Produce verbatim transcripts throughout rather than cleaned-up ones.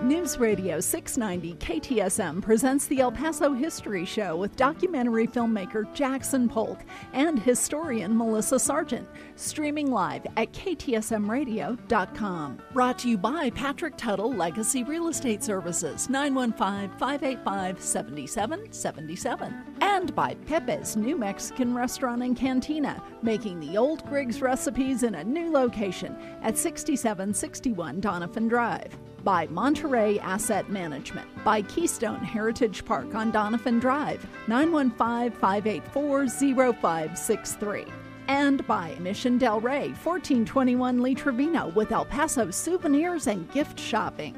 News Radio six ninety K T S M presents the El Paso History Show with documentary filmmaker Jackson Polk and historian Melissa Sargent, streaming live at K T S M radio dot com. Brought to you by Patrick Tuttle Legacy Real Estate Services, nine one five, five eight five, seven seven seven seven. And by Pepe's New Mexican Restaurant and Cantina, making the old Griggs recipes in a new location at sixty-seven sixty-one Donovan Drive. By Monterey Asset Management. By Keystone Heritage Park on Donovan Drive, nine one five, five eight four, zero five six three. And by Mission Del Rey, fourteen twenty-one Lee Trevino, with El Paso souvenirs and gift shopping.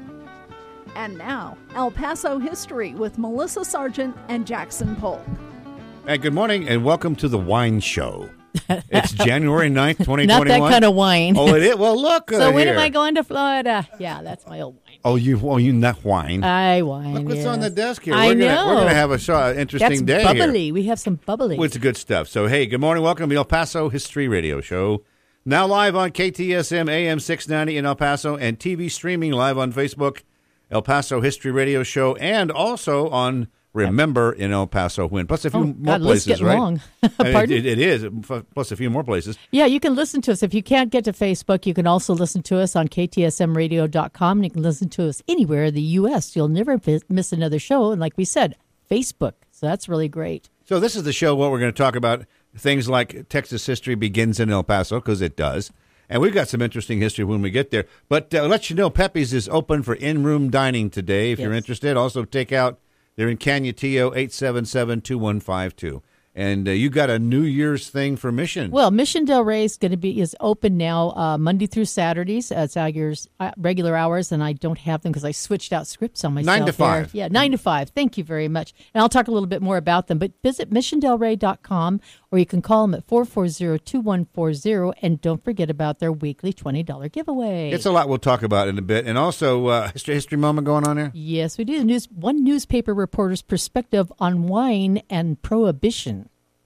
And now, El Paso History with Melissa Sargent and Jackson Polk. Hey, good morning and welcome to the Wine Show. It's January ninth, twenty twenty-one. Not that kind of wine. Oh, it is? Well, look uh, So when here. am I going to Florida? Yeah, that's my old wine. Oh, you oh, you not wine. I wine, Look what's yes. on the desk here. I we're know. Gonna, we're going to have a show, an interesting That's day bubbly. here. We have some bubbly. Well, it's good stuff. So, hey, good morning. Welcome to the El Paso History Radio Show. Now live on K T S M A M six ninety in El Paso and T V streaming live on Facebook, El Paso History Radio Show, and also on Remember in El Paso Win. Plus a few Oh, more God, let's places, get right? long. Uh, Pardon? It, it is. Plus a few more places. Yeah, you can listen to us. If you can't get to Facebook, you can also listen to us on K T S M radio dot com. You can listen to us anywhere in the U S. You'll never miss another show. And like we said, Facebook. So that's really great. So this is the show where we're going to talk about things like Texas history begins in El Paso, because it does. And we've got some interesting history when we get there. But uh, I'll let you know, Pepe's is open for in-room dining today if Yes. you're interested. Also, take out. They're in Canutillo, eight seven seven, two one five two. And uh, you got a New Year's thing for Mission. Well, Mission Del Rey is going to be is open now uh, Monday through Saturdays. Uh, it's our years, uh, regular hours, and I don't have them because I switched out scripts on myself. Nine to five. Here. Yeah, nine to five. Thank you very much. And I'll talk a little bit more about them. But visit mission del rey dot com, or you can call them at four four zero, two one four zero. And don't forget about their weekly twenty dollars giveaway. It's a lot we'll talk about in a bit. And also, uh, history, history moment going on there? Yes, we do. News, one newspaper reporter's perspective on wine and prohibition.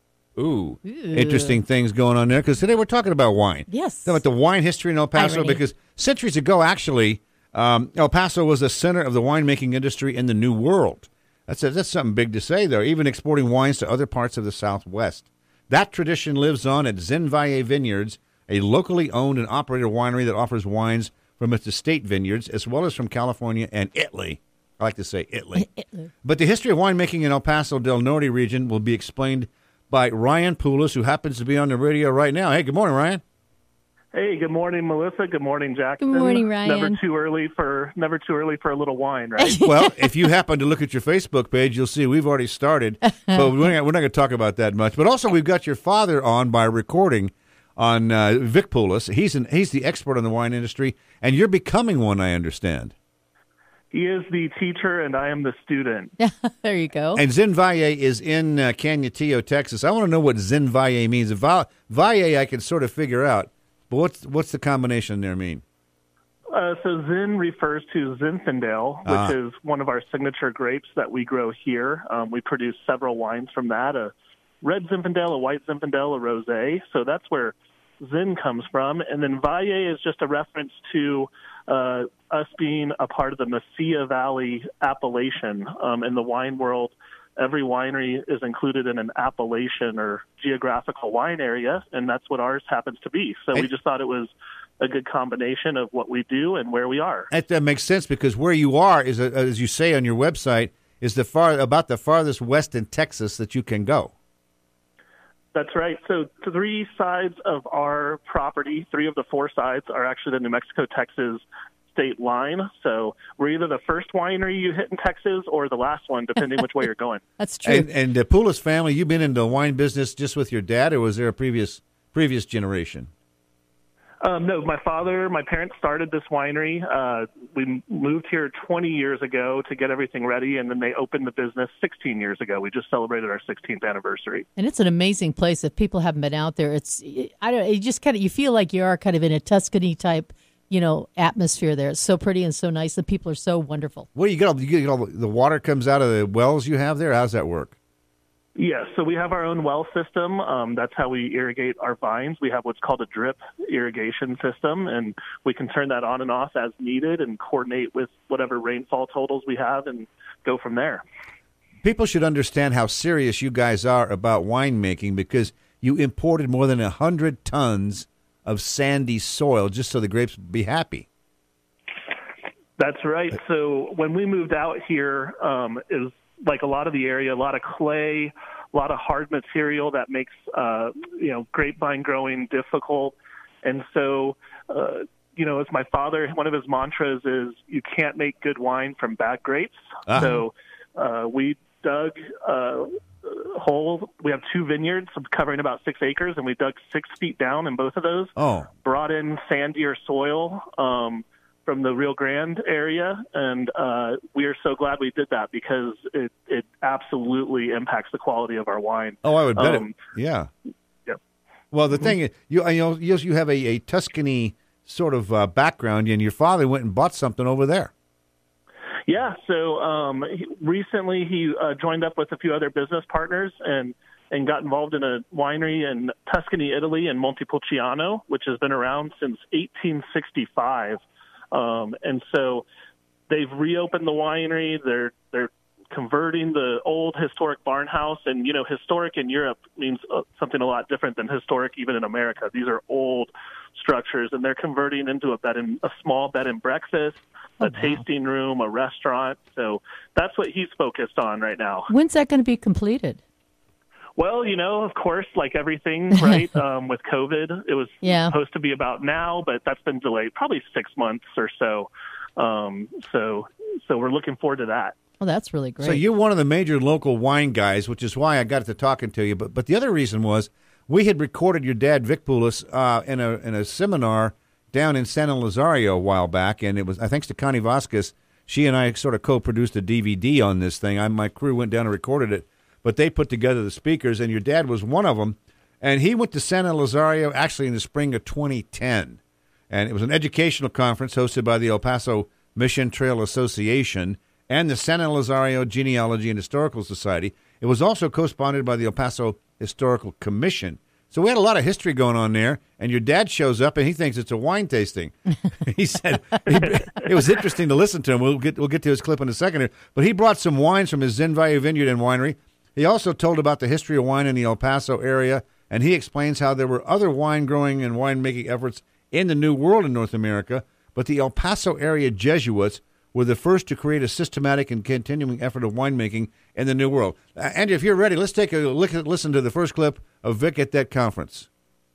Ooh, interesting things going on there, because today we're talking about wine. Yes. Talking about the wine history in El Paso, Irony. because centuries ago, actually, um, El Paso was the center of the winemaking industry in the New World. That's a, that's something big to say there, even exporting wines to other parts of the Southwest. That tradition lives on at Zen Valle Vineyards, a locally owned and operated winery that offers wines from its estate vineyards, as well as from California and Italy. I like to say Italy. Italy. But the history of winemaking in El Paso del Norte region will be explained by Ryan Poulos, who happens to be on the radio right now. Hey, good morning, Ryan. Hey, good morning, Melissa. Good morning, Jackson. Good morning, Ryan. Never too early for never too early for a little wine, right? Well, if you happen to look at your Facebook page, you'll see we've already started, but we're not, we're not going to talk about that much. But also, we've got your father on by recording on uh, Vic Poulos. He's an, he's the expert on the wine industry, and you're becoming one, I understand. He is the teacher, and I am the student. There you go. And Zen Valle is in uh, Canutillo, Texas. I want to know what Zen Valle means. Val- Valle, I can sort of figure out, but what's what's the combination there mean? Uh, so Zin refers to Zinfandel, which Ah. is one of our signature grapes that we grow here. Um, we produce several wines from that, a red Zinfandel, a white Zinfandel, a rosé. So that's where Zin comes from. And then Valle is just a reference to uh, us being a part of the Mesilla Valley appellation. Um, in the wine world, every winery is included in an appellation or geographical wine area, and that's what ours happens to be. So we just thought it was a good combination of what we do and where we are. That, that makes sense, because where you are is, uh, as you say on your website, is the far about the farthest west in Texas that you can go. That's right. So three sides of our property, three of the four sides, are actually the New Mexico-Texas state line. So we're either the first winery you hit in Texas or the last one, depending which way you're going. That's true. And, and the Poulos family, you've been in the wine business just with your dad, or was there a previous previous generation? Um, no, my father, my parents started this winery. Uh, we moved here twenty years ago to get everything ready, and then they opened the business sixteen years ago. We just celebrated our sixteenth anniversary. And it's an amazing place. If people haven't been out there, it's I don't. You just kind of you feel like you are kind of in a Tuscany type, you know, atmosphere there. It's so pretty and so nice. The people are so wonderful. Well, you get all, you get all the water comes out of the wells you have there. How's that work? Yes, so we have our own well system. Um, that's how we irrigate our vines. We have what's called a drip irrigation system, and we can turn that on and off as needed and coordinate with whatever rainfall totals we have and go from there. People should understand how serious you guys are about winemaking, because you imported more than one hundred tons of sandy soil just so the grapes would be happy. That's right. So when we moved out here, um, it was like a lot of the area, a lot of clay, a lot of hard material that makes, uh, you know, grapevine growing difficult. And so, uh, you know, as my father, one of his mantras is, you can't make good wine from bad grapes. Uh-huh. So uh, we dug uh, a hole. We have two vineyards covering about six acres, and we dug six feet down in both of those. Oh. Brought in sandier soil um, from the Rio Grande area, and uh, we are so glad we did that, because it, it absolutely impacts the quality of our wine. Oh, I would bet um, it. Yeah. Yep. Well, the thing is, you you know, you have a, a Tuscany sort of uh, background, and your father went and bought something over there. Yeah. So um, he, recently he uh, joined up with a few other business partners and and got involved in a winery in Tuscany, Italy, in Montepulciano, which has been around since eighteen sixty-five. Um, and so they've reopened the winery. They're they're converting the old historic barn house. And, you know, historic in Europe means uh, something a lot different than historic even in America. These are old structures, and they're converting into a bed and a small bed and breakfast, a oh, wow. tasting room, a restaurant. So that's what he's focused on right now. When's that going to be completed? Well, you know, of course, like everything, right, um, with COVID, it was yeah. supposed to be about now, but that's been delayed probably six months or so. Um, so so we're looking forward to that. Well, that's really great. So you're one of the major local wine guys, which is why I got to talking to you. But but the other reason was we had recorded your dad, Vic Poulos, uh, in a in a seminar down in San Elizario a while back, and it was, I thanks to Connie Vasquez, she and I sort of co-produced a D V D on this thing. I, my crew went down and recorded it. But they put together the speakers, and your dad was one of them. And he went to San Elizario actually in the spring of twenty ten. And it was an educational conference hosted by the El Paso Mission Trail Association and the San Elizario Genealogy and Historical Society. It was also co-sponsored by the El Paso Historical Commission. So we had a lot of history going on there, and your dad shows up, and he thinks it's a wine tasting. He said he, it was interesting to listen to him. We'll get we'll get to his clip in a second here. But he brought some wines from his Zen Valley Vineyard and Winery. He also told about the history of wine in the El Paso area, and he explains how there were other wine growing and winemaking efforts in the New World in North America, but the El Paso area Jesuits were the first to create a systematic and continuing effort of winemaking in the New World. Uh, Andy, if you're ready, let's take a look at, listen to the first clip of Vic at that conference.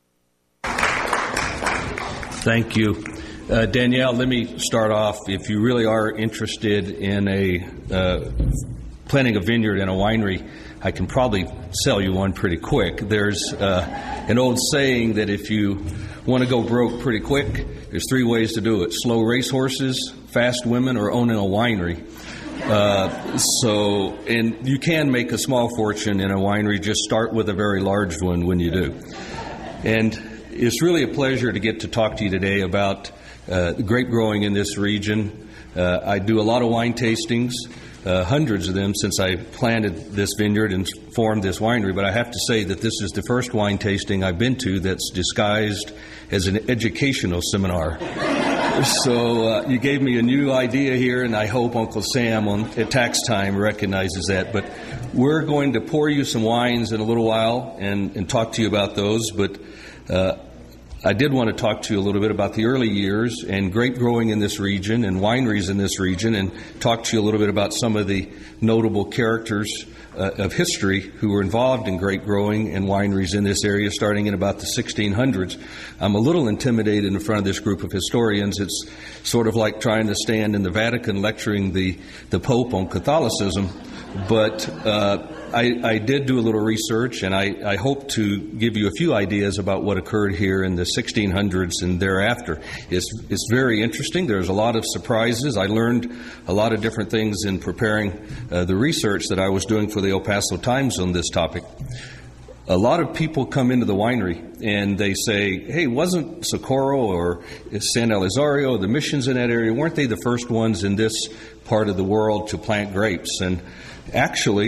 Thank you. Uh, Danielle, let me start off. If you really are interested in a uh, planting a vineyard and a winery, I can probably sell you one pretty quick. There's uh, an old saying that if you want to go broke pretty quick, there's three ways to do it: slow racehorses, fast women, or owning a winery. Uh, so, and you can make a small fortune in a winery. Just start with a very large one when you do. And it's really a pleasure to get to talk to you today about uh, grape growing in this region. Uh, I do a lot of wine tastings. Uh, hundreds of them since I planted this vineyard and formed this winery, but I have to say that this is the first wine tasting I've been to that's disguised as an educational seminar. So uh, you gave me a new idea here, and I hope Uncle Sam on, at tax time recognizes that. But we're going to pour you some wines in a little while and, and talk to you about those, but uh, I did want to talk to you a little bit about the early years and grape growing in this region and wineries in this region, and talk to you a little bit about some of the notable characters uh, of history who were involved in grape growing and wineries in this area starting in about the sixteen hundreds. I'm a little intimidated in front of this group of historians. It's sort of like trying to stand in the Vatican lecturing the, the Pope on Catholicism. But uh, I, I did do a little research, and I, I hope to give you a few ideas about what occurred here in the sixteen hundreds and thereafter. It's, it's very interesting. There's a lot of surprises. I learned a lot of different things in preparing uh, the research that I was doing for the El Paso Times on this topic. A lot of people come into the winery and they say, hey, wasn't Socorro or San Elizario, the missions in that area, weren't they the first ones in this part of the world to plant grapes? And actually,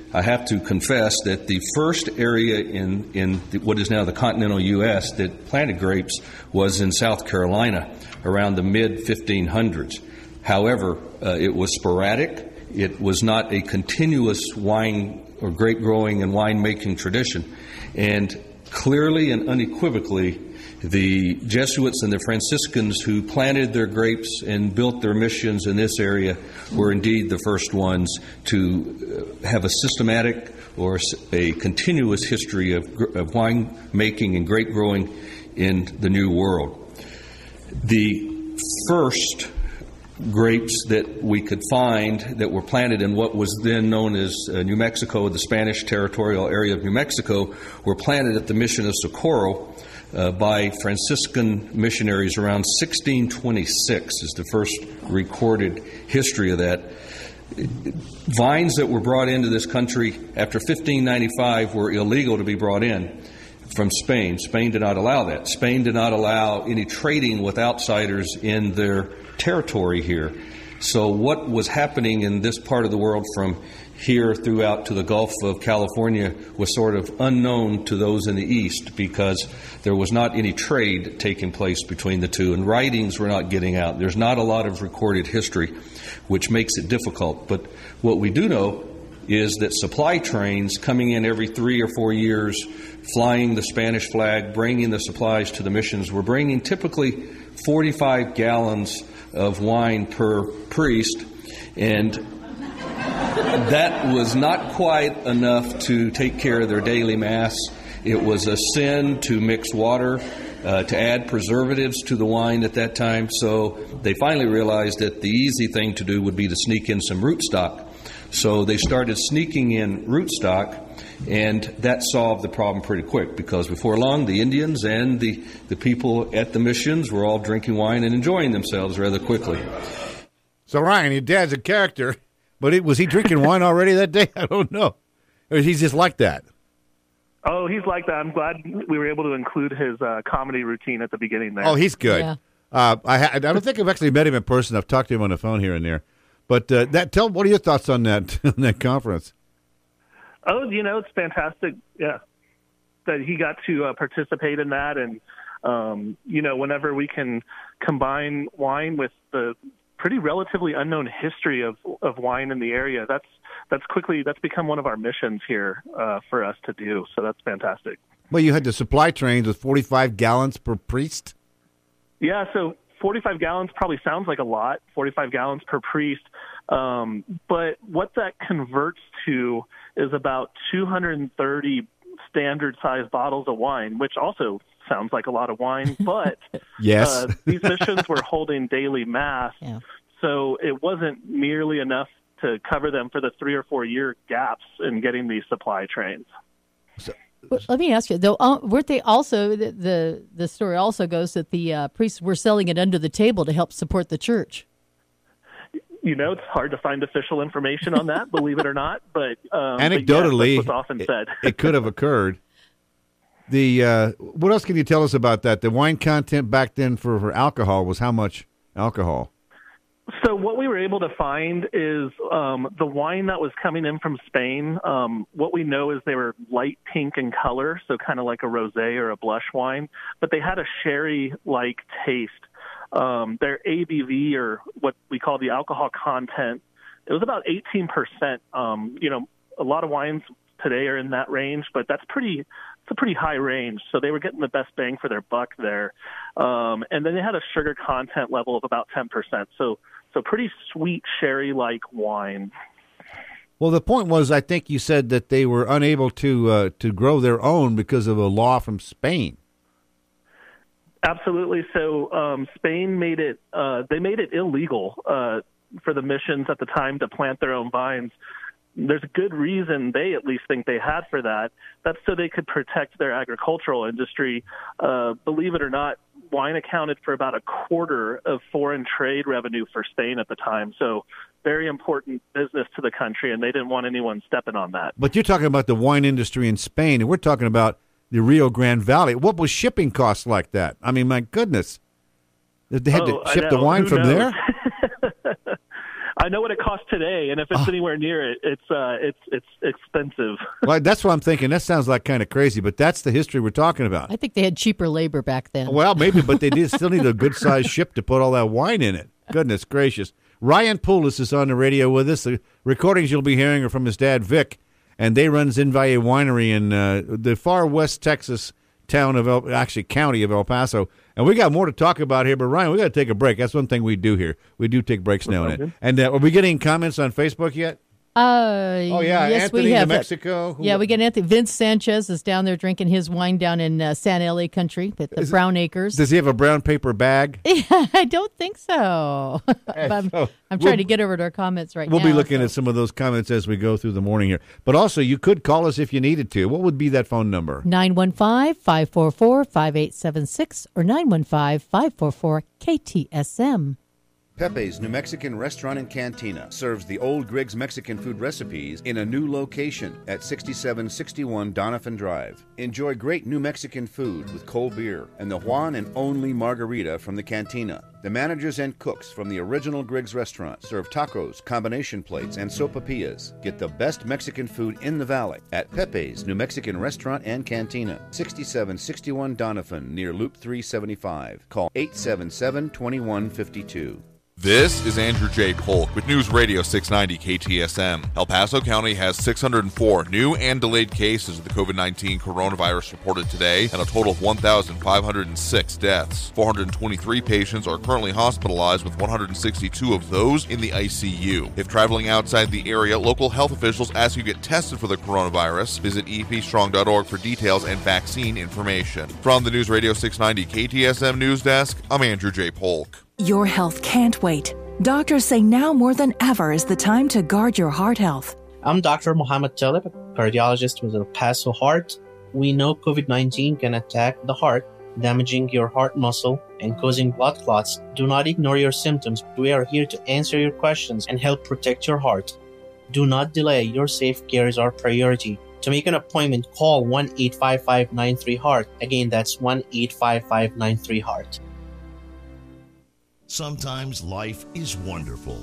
I have to confess that the first area in, in the, what is now the continental U S that planted grapes was in South Carolina around the mid fifteen hundreds. However, uh, it was sporadic. It was not a continuous wine or grape growing and wine making tradition. And clearly and unequivocally, the Jesuits and the Franciscans who planted their grapes and built their missions in this area were indeed the first ones to have a systematic or a continuous history of, of wine making and grape growing in the New World. The first grapes that we could find that were planted in what was then known as uh, New Mexico, the Spanish territorial area of New Mexico, were planted at the mission of Socorro uh, by Franciscan missionaries around sixteen twenty-six is the first recorded history of that. Vines that were brought into this country after fifteen ninety-five were illegal to be brought in from Spain. Spain did not allow that. Spain did not allow any trading with outsiders in their territory here. So what was happening in this part of the world from here throughout to the Gulf of California was sort of unknown to those in the East because there was not any trade taking place between the two, and writings were not getting out. There's not a lot of recorded history, which makes it difficult. But what we do know is that supply trains coming in every three or four years, flying the Spanish flag, bringing the supplies to the missions, were bringing typically forty-five gallons of wine per priest, and that was not quite enough to take care of their daily mass. It was a sin to mix water, uh, to add preservatives to the wine at that time, so they finally realized that the easy thing to do would be to sneak in some rootstock. So they started sneaking in rootstock, and that solved the problem pretty quick because before long the Indians and the, the people at the missions were all drinking wine and enjoying themselves rather quickly. So, Ryan, your dad's a character, but it, was he drinking wine already that day? I don't know. Or he's just like that? Oh, he's like that. I'm glad we were able to include his uh, comedy routine at the beginning there. Oh, he's good. Yeah. Uh, I, ha- I don't think I've actually met him in person. I've talked to him on the phone here and there. But uh, that tell what are your thoughts on that on that conference? Oh, you know, it's fantastic. Yeah, that he got to uh, participate in that, and um, you know, whenever we can combine wine with the pretty relatively unknown history of of wine in the area, that's that's quickly that's become one of our missions here uh, for us to do. So that's fantastic. Well, you had the supply trains with forty-five gallons per priest. Yeah, so forty-five gallons probably sounds like a lot, forty-five gallons per priest. Um, but what that converts to is about two hundred thirty standard-sized bottles of wine, which also sounds like a lot of wine. But yes, uh, these missions were holding daily mass, yeah. So it wasn't nearly enough to cover them for the three or four year gaps in getting these supply trains. So, Well, let me ask you, though, uh, weren't they also, the, the, the story also goes that the uh, priests were selling it under the table to help support the church? You know, it's hard to find official information on that, believe it or not. But um, anecdotally, but yes, that's what's often said. it, it could have occurred. The uh, what else can you tell us about that? The wine content back then for, for alcohol was how much alcohol? So what we were able to find is um, the wine that was coming in from Spain, um, what we know is they were light pink in color, so kind of like a rosé or a blush wine, but they had a sherry-like taste. Um, their A B V, or what we call the alcohol content, it was about eighteen percent. Um, you know, a lot of wines today are in that range, but that's pretty it's a pretty high range. So they were getting the best bang for their buck there. Um, and then they had a sugar content level of about ten percent. So So pretty sweet sherry-like wine. Well, the point was, I think you said that they were unable to uh, to grow their own because of a law from Spain. Absolutely. So um, Spain made it uh, they made it illegal uh, for the missions at the time to plant their own vines. There's a good reason they at least think they had for that. That's so they could protect their agricultural industry. Uh, believe it or not, wine accounted for about a quarter of foreign trade revenue for Spain at the time. So very important business to the country, and they didn't want anyone stepping on that. But you're talking about the wine industry in Spain, and we're talking about the Rio Grande Valley. What was shipping costs like that? I mean, my goodness. They had oh, to ship I the know. wine Who from knows? there? I know what it costs today, and if it's Oh. anywhere near it, it's uh, it's it's expensive. Well, that's what I'm thinking. That sounds like kind of crazy, but that's the history we're talking about. I think they had cheaper labor back then. Well, maybe, but they did still need a good-sized ship to put all that wine in it. Goodness gracious. Ryan Poulos is on the radio with us. The recordings you'll be hearing are from his dad, Vic, and they run Zin Valle Winery in uh, the far west Texas town of El, actually county of El Paso. And we got more to talk about here, but Ryan, we got to take a break. That's one thing we do here. We do take breaks now and then. And uh, are we getting comments on Facebook yet? Uh, Oh, yeah, yes, Anthony we have New it. Mexico. Who- Yeah, we get Anthony. Vince Sanchez is down there drinking his wine down in uh, San L A country at the Is it- Brown Acres. Does he have a brown paper bag? I don't think so. But I'm, so I'm we'll- trying to get over to our comments right We'll now. be looking so. at some of those comments as we go through the morning here. But also, you could call us if you needed to. What would be that phone number? nine one five, five four four, five eight seven six or nine one five, five four four, K T S M. Pepe's New Mexican Restaurant and Cantina serves the old Griggs Mexican food recipes in a new location at sixty-seven sixty-one Donovan Drive. Enjoy great New Mexican food with cold beer and the Juan and only margarita from the Cantina. The managers and cooks from the original Griggs restaurant serve tacos, combination plates, and sopapillas. Get the best Mexican food in the valley at Pepe's New Mexican Restaurant and Cantina, sixty-seven sixty-one Donovan near Loop three seventy-five. Call eight seven seven, two one five two. This is Andrew J. Polk with News Radio six ninety K T S M. El Paso County has six hundred four new and delayed cases of the COVID nineteen coronavirus reported today, and a total of one thousand five hundred six deaths. four hundred twenty-three patients are currently hospitalized, with one hundred sixty-two of those in the I C U. If traveling outside the area, local health officials ask you get tested for the coronavirus. Visit e p strong dot org for details and vaccine information. From the News Radio six ninety K T S M News Desk, I'm Andrew J. Polk. Your health can't wait. Doctors say now more than ever is the time to guard your heart health. I'm Doctor Mohammed Talib, a cardiologist with El Paso Heart. We know COVID nineteen can attack the heart, damaging your heart muscle and causing blood clots. Do not ignore your symptoms. We are here to answer your questions and help protect your heart. Do not delay. Your safe care is our priority. To make an appointment, call one eight five five nine three heart. Again, that's one eight five five nine three heart. Sometimes life is wonderful,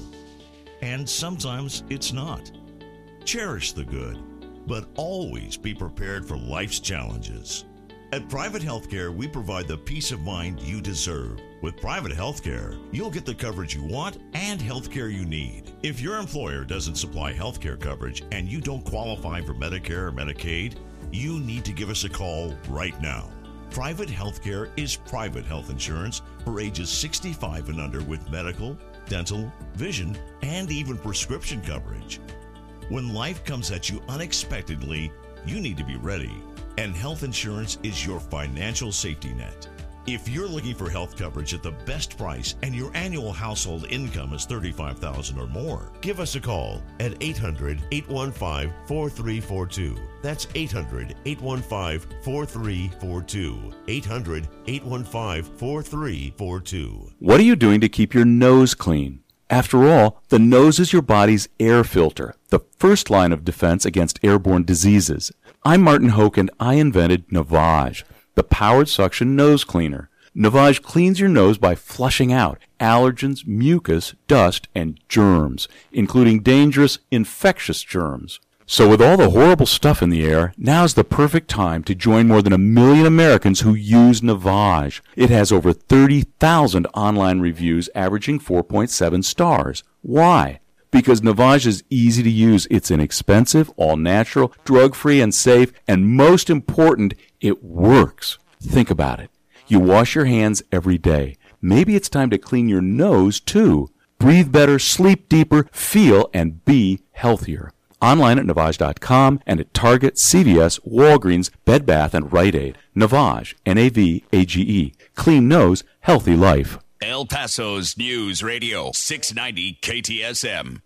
and sometimes it's not. Cherish the good, but always be prepared for life's challenges. At Private Healthcare, we provide the peace of mind you deserve. With Private Healthcare, you'll get the coverage you want and healthcare you need. If your employer doesn't supply healthcare coverage and you don't qualify for Medicare or Medicaid, you need to give us a call right now. Private healthcare is private health insurance for ages sixty-five and under with medical, dental, vision, and even prescription coverage. When life comes at you unexpectedly, you need to be ready, and health insurance is your financial safety net. If you're looking for health coverage at the best price and your annual household income is thirty-five thousand dollars or more, give us a call at eight hundred, eight one five, four three four two. That's eight hundred, eight one five, four three four two. eight hundred, eight one five, four three four two. What are you doing to keep your nose clean? After all, the nose is your body's air filter, the first line of defense against airborne diseases. I'm Martin Hoke, and I invented Navage, the powered suction nose cleaner. Navage cleans your nose by flushing out allergens, mucus, dust, and germs, including dangerous infectious germs. So with all the horrible stuff in the air, now's the perfect time to join more than a million Americans who use Navage. It has over thirty thousand online reviews averaging four point seven stars. Why? Because Navage is easy to use. It's inexpensive, all-natural, drug-free, and safe, and most important, it works. Think about it. You wash your hands every day. Maybe it's time to clean your nose, too. Breathe better, sleep deeper, feel and be healthier. Online at Navage dot com and at Target, C V S, Walgreens, Bed Bath, and Rite Aid. Navage, N A V A G E. Clean nose, healthy life. El Paso's News Radio six ninety K T S M.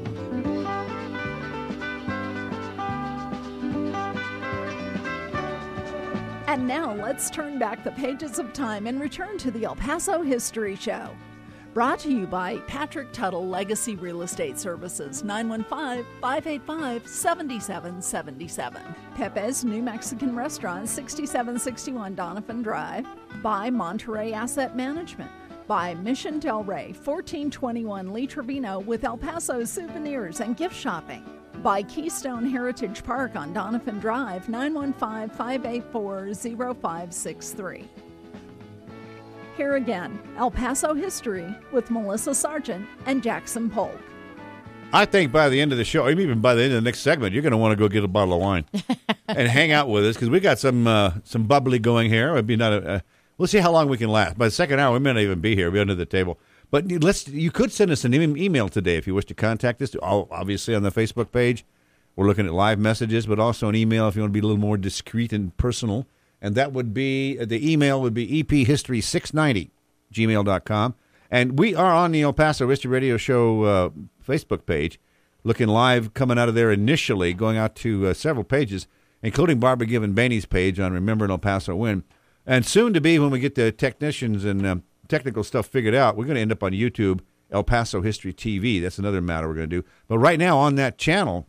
And now let's turn back the pages of time and return to the El Paso History Show. Brought to you by Patrick Tuttle Legacy Real Estate Services, nine one five, five eight five, seven seven seven seven. Pepe's New Mexican Restaurant, sixty-seven sixty-one Donovan Drive. By Monterey Asset Management. By Mission Del Rey, fourteen twenty-one Lee Trevino with El Paso souvenirs and gift shopping. By Keystone Heritage Park on Donovan Drive, nine one five, five eight four, zero five six three. Here again, El Paso History with Melissa Sargent and Jackson Polk. I think by the end of the show, even by the end of the next segment, you're going to want to go get a bottle of wine and hang out with us because we got some uh, some bubbly going here. It'd be not a, uh, we'll see how long we can last. By the second hour, we may not even be here. We'll be under the table. But let's you could send us an e- email today if you wish to contact us. Obviously on the Facebook page, we're looking at live messages, but also an email if you want to be a little more discreet and personal. And that would be, the email would be e p history six ninety gmail dot com. And we are on the El Paso History Radio Show uh, Facebook page, looking live, coming out of there initially, going out to uh, several pages, including Barbara Given Bainey's page on Remember El Paso Win. And soon to be, when we get the technicians and um, technical stuff figured out, we're going to end up on YouTube, El Paso History T V. That's another matter we're going to do. But right now on that channel,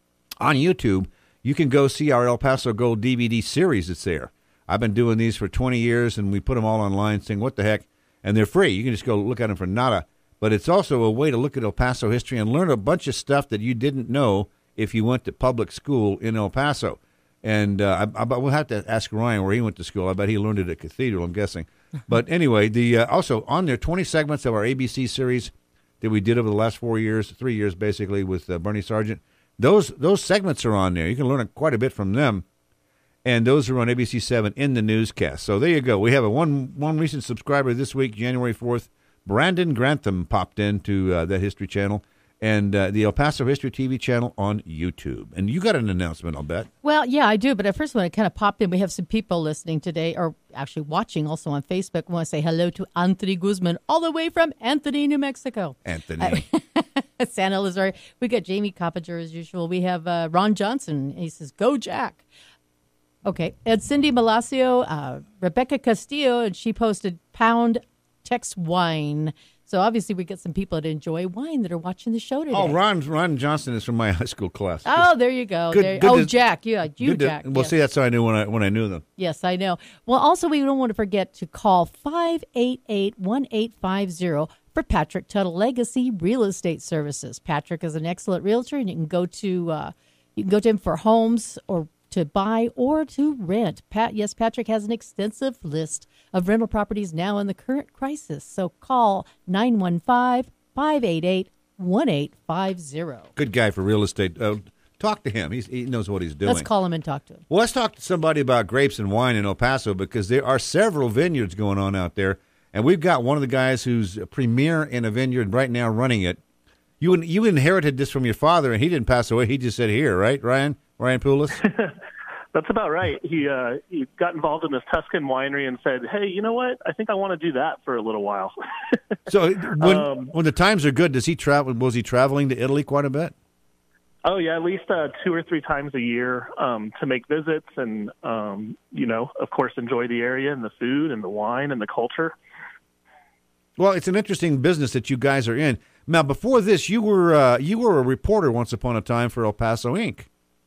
on YouTube, you can go see our El Paso Gold D V D series that's there. I've been doing these for twenty years, and we put them all online saying, what the heck? And they're free. You can just go look at them for nada. But it's also a way to look at El Paso history and learn a bunch of stuff that you didn't know if you went to public school in El Paso. And uh, I, I, we'll have to ask Ryan where he went to school. I bet he learned it at Cathedral, I'm guessing. But anyway, the uh, also on there, twenty segments of our A B C series that we did over the last four years, three years basically, with uh, Bernie Sargent. Those those segments are on there. You can learn quite a bit from them. And those are on A B C seven in the newscast. So there you go. We have a one one recent subscriber this week, January fourth. Brandon Grantham popped into uh, that History Channel and uh, the El Paso History T V channel on YouTube. And you got an announcement, I'll bet. Well, yeah, I do. But at first, when it kind of popped in, we have some people listening today, or actually watching also on Facebook. We want to say hello to Anthony Guzman, all the way from Anthony, New Mexico. Anthony. Uh, Santa Elizari. We got Jamie Coppinger, as usual. We have uh, Ron Johnson. He says, go Jack. Okay. And Cindy Malacio, uh, Rebecca Castillo, and she posted pound Tex wine. So obviously we get some people that enjoy wine that are watching the show today. Oh, Ron Ron Johnson is from my high school class. Oh, there you go. Good, there, good oh, to, Jack. Yeah, you, Jack. To, well, yes. see, that's how I knew when I when I knew them. Yes, I know. Well, also, we don't want to forget to call five eight eight, one eight five zero for Patrick Tuttle Legacy Real Estate Services. Patrick is an excellent realtor, and you can go to uh, you can go to him for homes or to buy or to rent. Pat, yes, Patrick has an extensive list of rental properties now in the current crisis. So call nine one five, five eight eight, one eight five zero. Good guy for real estate. Uh, talk to him. He's, he knows what he's doing. Let's call him and talk to him. Well, let's talk to somebody about grapes and wine in El Paso because there are several vineyards going on out there. And we've got one of the guys who's a premier in a vineyard right now running it. You you inherited this from your father, and he didn't pass away. He just said here, right, Ryan? Ryan Poulos? That's about right. He uh, he got involved in this Tuscan winery and said, hey, you know what? I think I want to do that for a little while. So when um, when the times are good, does he travel? Was he traveling to Italy quite a bit? Oh, yeah, at least uh, two or three times a year um, to make visits and, um, you know, of course, enjoy the area and the food and the wine and the culture. Well, it's an interesting business that you guys are in. Now, before this, you were uh, you were a reporter once upon a time for El Paso Incorporated.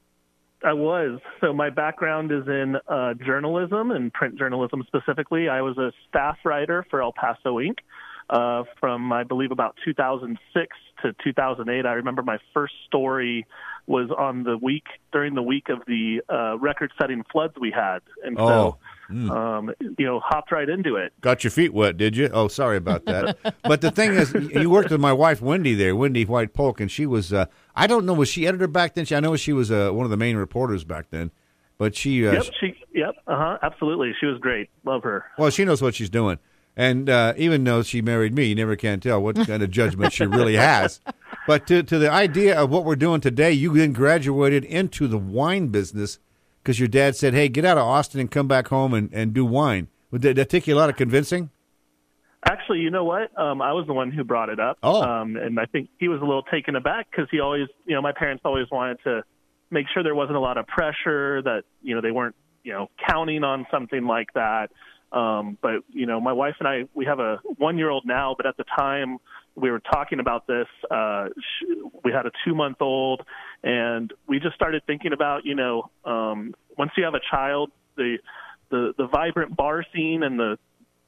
I was. So my background is in uh, journalism and print journalism specifically. I was a staff writer for El Paso Incorporated uh, from, I believe, about two thousand six to two thousand eight. I remember my first story was on the week, during the week of the uh, record-setting floods we had. And oh. so, mm. um, you know, hopped right into it. Got your feet wet, did you? Oh, sorry about that. But the thing is, you worked with my wife, Wendy, there, Wendy White Polk, and she was, uh, I don't know, was she editor back then? I know she was uh, one of the main reporters back then. But she... Uh, yep, she, yep, uh-huh, absolutely. She was great. Love her. Well, she knows what she's doing. And uh, even though she married me, you never can tell what kind of judgment she really has. But to, to the idea of what we're doing today, you then graduated into the wine business because your dad said, hey, get out of Austin and come back home and, and do wine. Did that take you a lot of convincing? Actually, you know what? Um, I was the one who brought it up. Oh. Um, and I think he was a little taken aback because he always, you know, my parents always wanted to make sure there wasn't a lot of pressure, that, you know, they weren't, you know, counting on something like that. Um, but, you know, my wife and I, we have a one-year-old now, but at the time we were talking about this, uh, we had a two-month-old, and we just started thinking about, you know, um, once you have a child, the, the, the vibrant bar scene and the,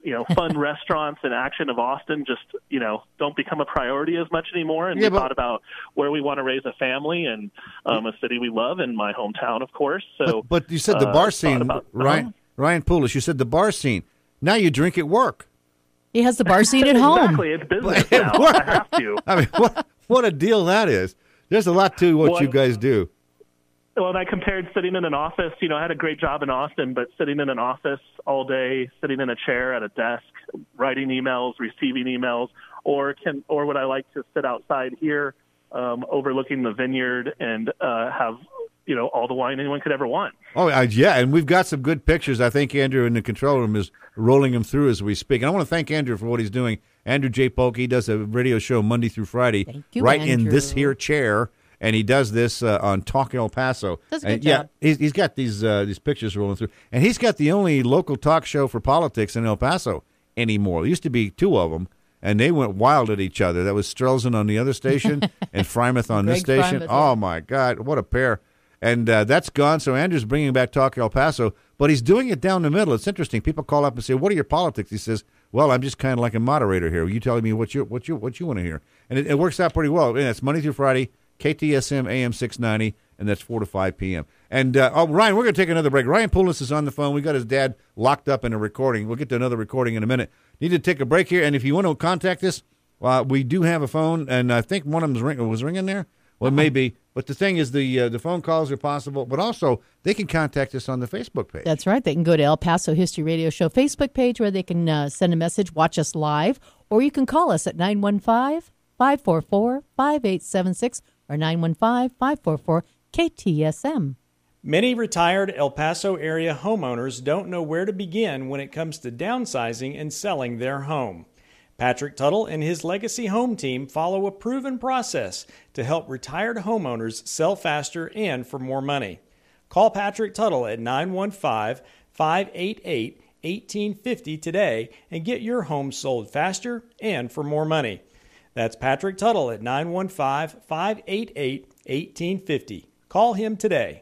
you know, fun restaurants and action of Austin just, you know, don't become a priority as much anymore. And Yeah, we but- thought about where we want to raise a family and um, a city we love and my hometown, of course. So, But, but you said the uh, bar thought scene, about- Ryan, Ryan Poulish, you said the bar scene. Now you drink at work. He has the bar scene at home. Exactly. It's business now. I have to. I mean, what, what a deal that is. There's a lot to what Well, you guys do. Well, and I compared sitting in an office. You know, I had a great job in Austin, but sitting in an office all day, sitting in a chair at a desk, writing emails, receiving emails, or can, or would I like to sit outside here, um, overlooking the vineyard and uh, have, you know, all the wine anyone could ever want? Oh, uh, yeah, and we've got some good pictures. I think Andrew in the control room is rolling them through as we speak. And I want to thank Andrew for what he's doing. Andrew J. Polk, he does a radio show Monday through Friday, Thank you, right in Andrew. this here chair, and he does this uh, on Talk El Paso. Does a good and, yeah, job. he's, he's got these uh, these pictures rolling through, and he's got the only local talk show for politics in El Paso anymore. There used to be two of them, and they went wild at each other. That was Strelzin on the other station and Frymouth on this Greg station. Frymouth, oh yeah. my God, what a pair! And uh, that's gone. So Andrew's bringing back Talk El Paso, but he's doing it down the middle. It's interesting. People call up and say, "What are your politics?" He says, "Well, I'm just kind of like a moderator here. You telling me what you what you what you want to hear," and it, it works out pretty well. And it's Monday through Friday, K T S M A M six ninety, and that's four to five p.m. And uh, oh, Ryan, we're going to take another break. Ryan Poulish is on the phone. We got his dad locked up in a recording. We'll get to another recording in a minute. Need to take a break here, and if you want to contact us, uh, we do have a phone, and I think one of them ring, was ringing there. Well, it may be. But the thing is, the uh, the phone calls are possible, but also they can contact us on the Facebook page. That's right. They can go to El Paso History Radio Show Facebook page where they can uh, send a message, watch us live, or you can call us at nine one five, five four four, five eight seven six or nine one five, five four four, K T S M. Many retired El Paso area homeowners don't know where to begin when it comes to downsizing and selling their home. Patrick Tuttle and his Legacy Home team follow a proven process to help retired homeowners sell faster and for more money. Call Patrick Tuttle at nine one five, five eight eight, one eight five zero today and get your home sold faster and for more money. That's Patrick Tuttle at nine one five, five eight eight, one eight five zero. Call him today.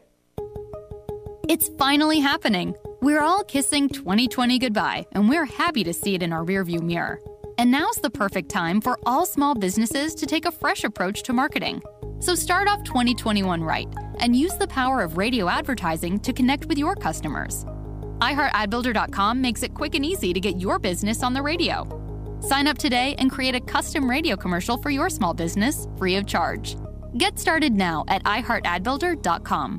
It's finally happening. We're all kissing twenty twenty goodbye, and we're happy to see it in our rearview mirror. And now's the perfect time for all small businesses to take a fresh approach to marketing. So start off twenty twenty-one right and use the power of radio advertising to connect with your customers. i heart ad builder dot com makes it quick and easy to get your business on the radio. Sign up today and create a custom radio commercial for your small business free of charge. Get started now at i heart ad builder dot com.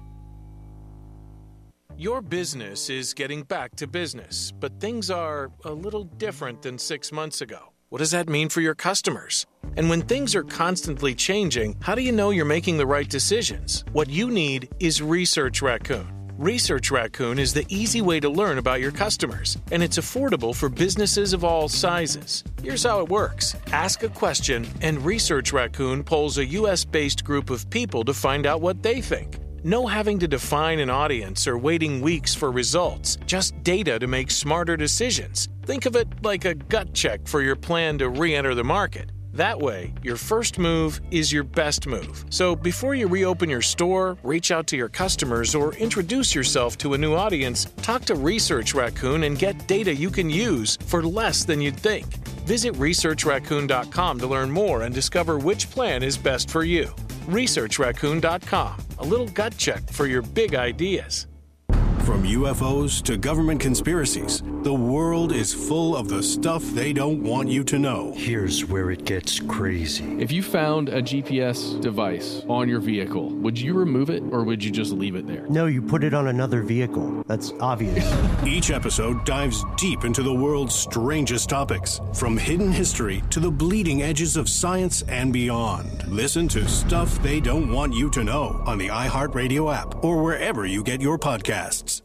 Your business is getting back to business, but things are a little different than six months ago. What does that mean for your customers? And when things are constantly changing, how do you know you're making the right decisions? What you need is Research Raccoon. Research Raccoon is the easy way to learn about your customers, and it's affordable for businesses of all sizes. Here's how it works. Ask a question, and Research Raccoon polls a U S-based group of people to find out what they think. No having to define an audience or waiting weeks for results, just data to make smarter decisions. Think of it like a gut check for your plan to re-enter the market. That way, your first move is your best move. So before you reopen your store, reach out to your customers, or introduce yourself to a new audience, talk to Research Raccoon and get data you can use for less than you'd think. Visit research raccoon dot com to learn more and discover which plan is best for you. research raccoon dot com, a little gut check for your big ideas. From U F Os to government conspiracies, the world is full of the stuff they don't want you to know. Here's where it gets crazy. If you found a G P S device on your vehicle, would you remove it or would you just leave it there? No, you put it on another vehicle. That's obvious. Each episode dives deep into the world's strangest topics, from hidden history to the bleeding edges of science and beyond. Listen to Stuff They Don't Want You to Know on the iHeartRadio app or wherever you get your podcasts.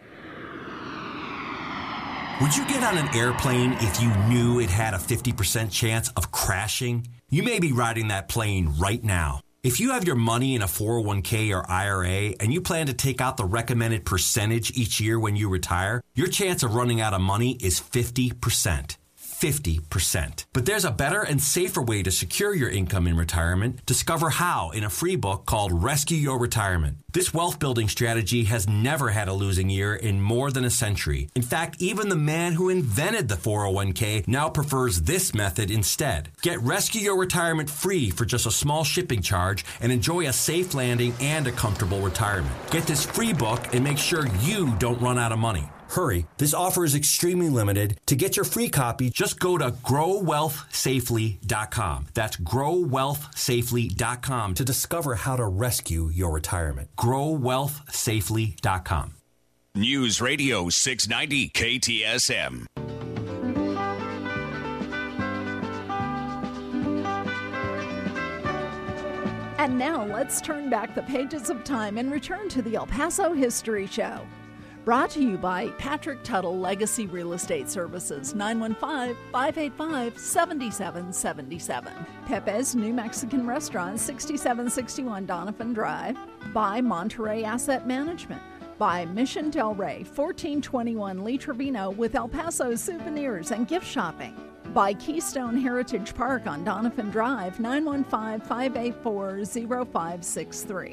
Would you get on an airplane if you knew it had a fifty percent chance of crashing? You may be riding that plane right now. If you have your money in a four oh one k or I R A and you plan to take out the recommended percentage each year when you retire, your chance of running out of money is fifty percent. fifty percent. But there's a better and safer way to secure your income in retirement. Discover how in a free book called Rescue Your Retirement. This wealth building strategy has never had a losing year in more than a century. In fact, even the man who invented the four oh one k now prefers this method instead. Get Rescue Your Retirement free for just a small shipping charge and enjoy a safe landing and a comfortable retirement. Get this free book and make sure you don't run out of money. Hurry, this offer is extremely limited. To get your free copy, just go to grow wealth safely dot com. That's grow wealth safely dot com to discover how to rescue your retirement. grow wealth safely dot com. News Radio six ninety K T S M. And now let's turn back the pages of time and return to the El Paso History Show. Brought to you by Patrick Tuttle Legacy Real Estate Services, nine one five, five eight five, seven seven seven seven. Pepe's New Mexican Restaurant, sixty-seven sixty-one Donovan Drive. By Monterey Asset Management. By Mission Del Rey, fourteen twenty-one Lee Trevino with El Paso souvenirs and gift shopping. By Keystone Heritage Park on Donovan Drive, nine one five, five eight four, zero five six three.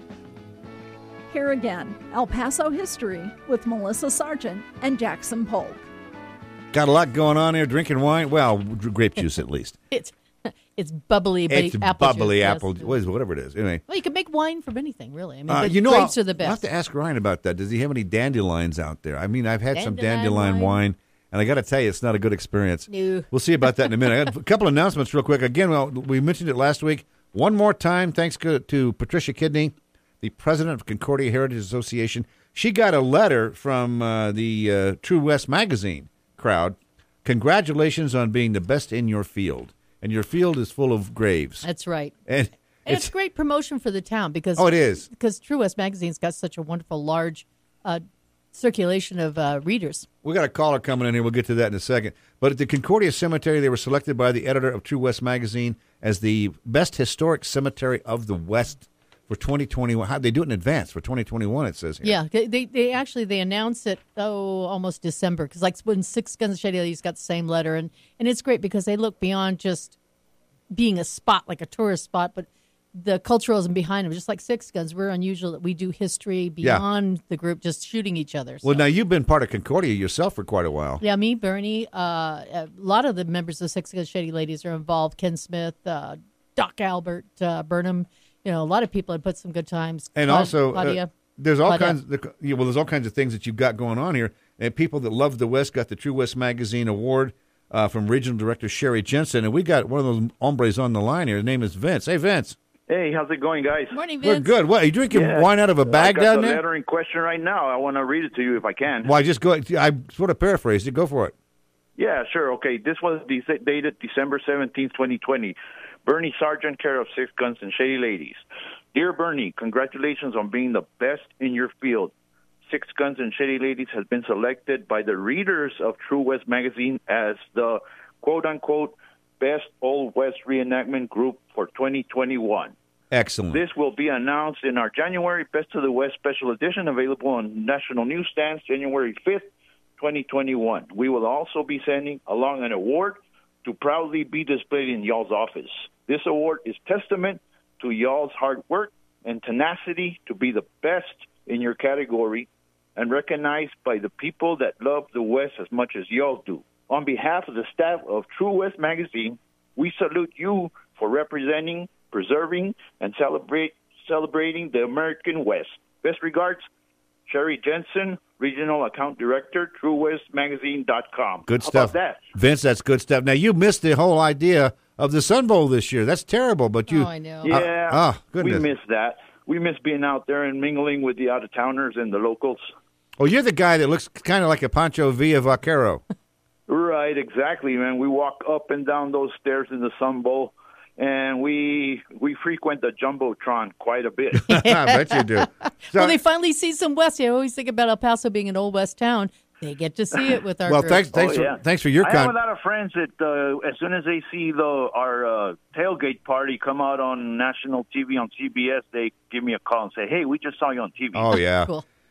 Here again, El Paso History with Melissa Sargent and Jackson Polk. Got a lot going on here, drinking wine. Well, grape juice at least. It's it's bubbly, but It's apple bubbly juice, apple, yes. what is- whatever it is. Anyway, Well, you can make wine from anything, really. I mean, uh, but you know, grapes I'll, are the I'll have best. to ask Ryan about that. Does he have any dandelions out there? I mean, I've had some Dandelion dandelion wine. wine. And I got to tell you, it's not a good experience. No. We'll see about that in a minute. I got a couple of announcements real quick. Again, well, we mentioned it last week. One more time, thanks to, to Patricia Kidney, the president of Concordia Heritage Association. She got a letter from uh, the uh, True West magazine crowd. Congratulations on being the best in your field. And your field is full of graves. That's right. And And it's, great promotion for the town because Oh, it is. because True West Magazine's got such a wonderful large uh, circulation of uh, readers. We got a caller coming in here. We'll get to that in a second. But at the Concordia Cemetery, they were selected by the editor of True West magazine as the best historic cemetery of the West for twenty twenty-one. How they do it in advance for twenty twenty-one? It says here. Yeah, they they, they actually they announced it oh almost December because like when Six Guns and Shady Ladies got the same letter and and it's great because they look beyond just being a spot like a tourist spot, but the culturalism behind them, just like Six Guns. We're unusual that we do history beyond the group just shooting each other. So. Well, now you've been part of Concordia yourself for quite a while. Yeah, me, Bernie, uh, a lot of the members of Six Guns Shady Ladies are involved. Ken Smith, uh, Doc Albert, uh, Burnham. You know, a lot of people had put some good times. And Claud- also, Claudia, uh, there's all Claudia. kinds. Of, yeah, well, there's all kinds of things that you've got going on here. And people that love the West got the True West Magazine Award uh, from Regional Director Sherry Jensen. And we got one of those hombres on the line here. His name is Vince. Hey, Vince. Hey, how's it going, guys? Morning, We're good. What, are you drinking Yeah. wine out of a bag I got down the there? letter in question right now. I want to read it to you if I can. Why, just go. I sort of paraphrased it. Go for it. Yeah, sure. Okay, this was de- dated December seventeenth, twenty twenty. Bernie Sargent, care of Six Guns and Shady Ladies. Dear Bernie, congratulations on being the best in your field. Six Guns and Shady Ladies has been selected by the readers of True West magazine as the quote-unquote best Old West reenactment group for twenty twenty-one. Excellent. This will be announced in our January Best of the West special edition, available on national newsstands January fifth, twenty twenty-one. We will also be sending along an award to proudly be displayed in y'all's office. This award is testament to y'all's hard work and tenacity to be the best in your category and recognized by the people that love the West as much as y'all do. On behalf of the staff of True West Magazine, we salute you for representing, preserving, and celebrate celebrating the American West. Best regards, Sherry Jensen, Regional Account Director, True West Magazine dot com. Good How stuff. about that? Vince, that's good stuff. Now, you missed the whole idea of the Sun Bowl this year. That's terrible, but you... Oh, I know. Yeah, Uh, oh, goodness. we miss that. We miss being out there and mingling with the out-of-towners and the locals. Oh, you're the guy that looks kind of like a Pancho Villa Vaquero. Right, exactly, man. We walk up and down those stairs in the Sun Bowl, and we we frequent the Jumbotron quite a bit. I bet you do. well, they finally see some West. I always think about El Paso being an old West town. They get to see it with our Well, group. thanks, thanks, Oh, yeah. for, thanks for your I have a con- lot of friends that uh, as soon as they see the our uh, tailgate party come out on national T V on C B S, they give me a call and say, "Hey, we just saw you on T V." Oh, yeah. Cool.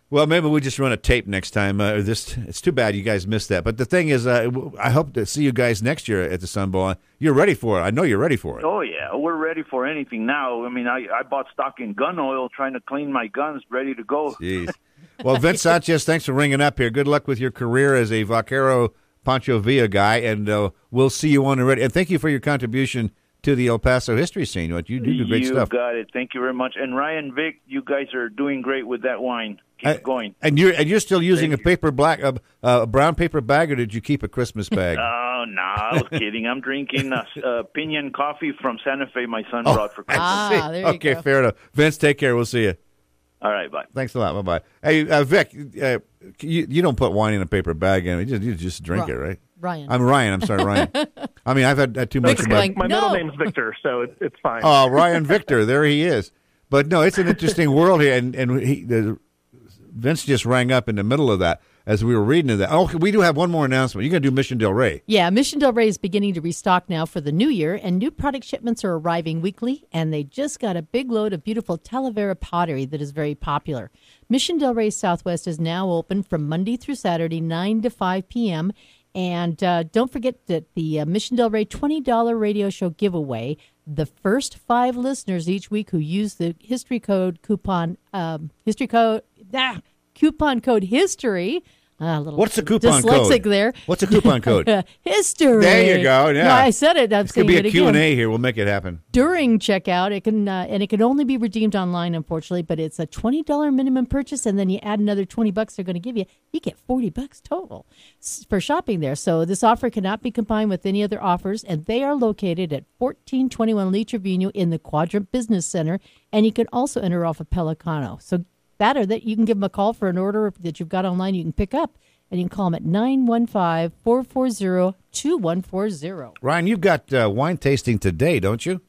Well, maybe we just run a tape next time. Uh, this It's too bad you guys missed that. But the thing is, uh, I hope to see you guys next year at the Sun Bowl. You're ready for it. I know you're ready for it. Oh, yeah. We're ready for anything now. I mean, I, I bought stock in gun oil trying to clean my guns, ready to go. Jeez. Well, Vince Sanchez, thanks for ringing up here. Good luck with your career as a Vaquero Pancho Villa guy, and uh, we'll see you on the radio. And thank you for your contribution to the El Paso history scene. You do, do great you stuff. You got it. Thank you very much. And Ryan, Vic, you guys are doing great with that wine. Keep I, going. And you're and you're still using Thank a paper black, a uh, uh, brown paper bag, or did you keep a Christmas bag? Oh, no, I was kidding. I'm drinking uh, uh, Pinion coffee from Santa Fe my son oh, brought for Christmas. Ah, there you okay, go. fair enough. Vince, take care. We'll see you. All right, bye. Thanks a lot. Bye-bye. Hey, uh, Vic, uh, you, you don't put wine in a paper bag. You just, you just drink Ryan. it, right? Ryan. I'm Ryan. I'm sorry, Ryan. I mean, I've had uh, too much of my... My No. middle name's Victor, so it, it's fine. Oh, Ryan Victor. There he is. But no, it's an interesting world here. And, and he, the, Vince just rang up in the middle of that as we were reading that. Oh, we do have one more announcement. You're going to do Mission Del Rey. Yeah, Mission Del Rey is beginning to restock now for the new year, and new product shipments are arriving weekly, and they just got a big load of beautiful Talavera pottery that is very popular. Mission Del Rey Southwest is now open from Monday through Saturday, nine to five p.m., and uh, don't forget that the uh, Mission Del Rey twenty dollars radio show giveaway, the first five listeners each week who use the history code coupon, um, history code, ah, coupon code history. Uh, a little What's the coupon dyslexic code? there. What's the coupon code? History. There you go. Yeah. No, I said it. I'm This could saying be a it Q and again. A here. We'll make it happen. During checkout, it can uh, and it can only be redeemed online, unfortunately. But it's a twenty dollars minimum purchase, and then you add another twenty bucks they're going to give you. You get forty bucks total s- for shopping there. So this offer cannot be combined with any other offers, and they are located at fourteen twenty-one Lee Trevino in the Quadrant Business Center, and you can also enter off of Pelicano. So that or that you can give them a call for an order that you've got online. You can pick up. And you can call them at nine one five, four four zero, two one four zero. Ryan, you've got uh, wine tasting today, don't you?